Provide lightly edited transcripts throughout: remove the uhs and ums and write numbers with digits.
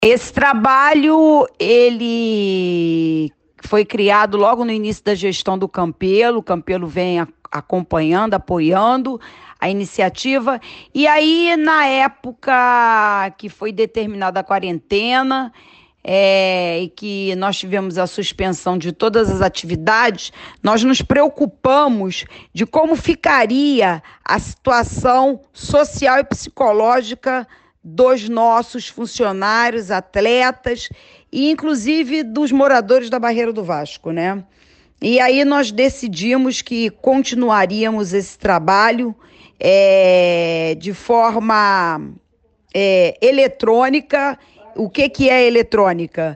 Esse trabalho, ele foi criado logo no início da gestão do Campelo. O Campelo vem acompanhando, apoiando a iniciativa. E aí, na época que foi determinada a quarentena, e que nós tivemos a suspensão de todas as atividades, nós nos preocupamos de como ficaria a situação social e psicológica dos nossos funcionários, atletas e inclusive dos moradores da Barreira do Vasco, né? E aí nós decidimos que continuaríamos esse trabalho de forma eletrônica. O que é eletrônica?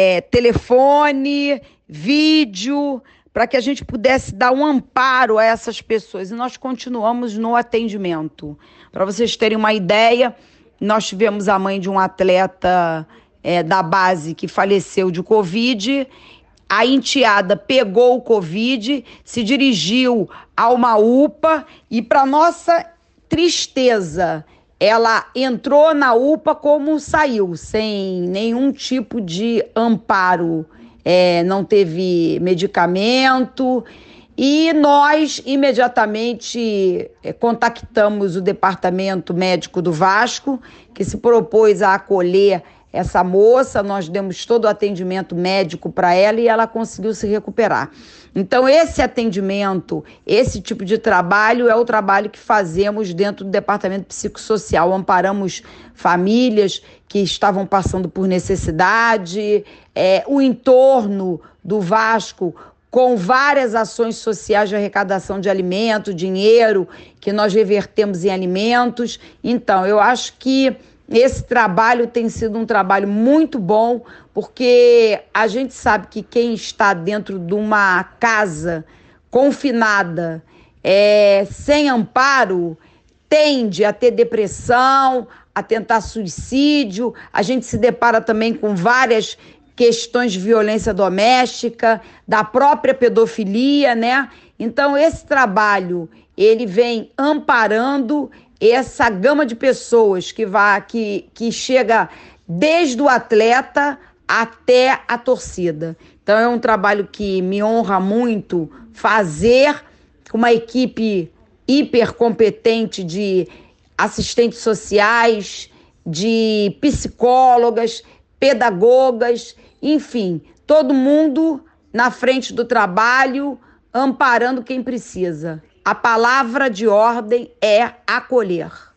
Telefone, vídeo, para que a gente pudesse dar um amparo a essas pessoas. E nós continuamos no atendimento. Para vocês terem uma ideia, nós tivemos a mãe de um atleta da base que faleceu de Covid. A enteada pegou o Covid, se dirigiu a uma UPA e, para nossa tristeza, ela entrou na UPA como saiu, sem nenhum tipo de amparo. Não teve medicamento. E nós imediatamente contactamos o Departamento Médico do Vasco, que se propôs a acolher essa moça. Nós demos todo o atendimento médico para ela e ela conseguiu se recuperar. Então, esse atendimento, esse tipo de trabalho é o trabalho que fazemos dentro do Departamento Psicossocial. Amparamos famílias que estavam passando por necessidade, o entorno do Vasco, com várias ações sociais de arrecadação de alimento, dinheiro, que nós revertemos em alimentos. Então, eu acho que esse trabalho tem sido um trabalho muito bom, porque a gente sabe que quem está dentro de uma casa confinada, sem amparo, tende a ter depressão, a tentar suicídio. A gente se depara também com várias questões de violência doméstica, da própria pedofilia, né? Então, esse trabalho, ele vem amparando essa gama de pessoas que chega desde o atleta até a torcida. Então, é um trabalho que me honra muito fazer, com uma equipe hiper competente de assistentes sociais, de psicólogas, pedagogas, enfim, todo mundo na frente do trabalho, amparando quem precisa. A palavra de ordem é acolher.